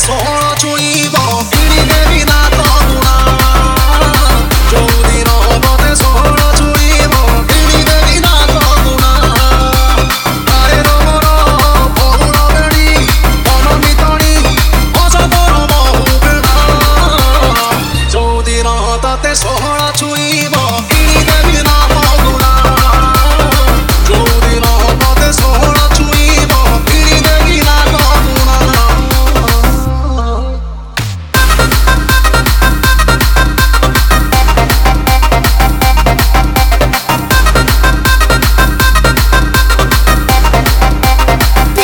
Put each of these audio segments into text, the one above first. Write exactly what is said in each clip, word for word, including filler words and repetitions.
सोहळ छुईब किणी देवी ना करुणा चौदिन मते सोहळ छुईब किणी देवी ना करुणा आरे रोमर बहुल बेणी अनमितणी अजगर बहु बेणा चौदिन तते सोहळ छुईब किणी देवी ना करुणा चौदिन मते सोहळ छुईब किणी देवी ना करुणा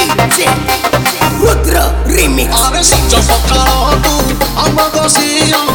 Rudra Remix. Ave sacco pocalo tu, amo così io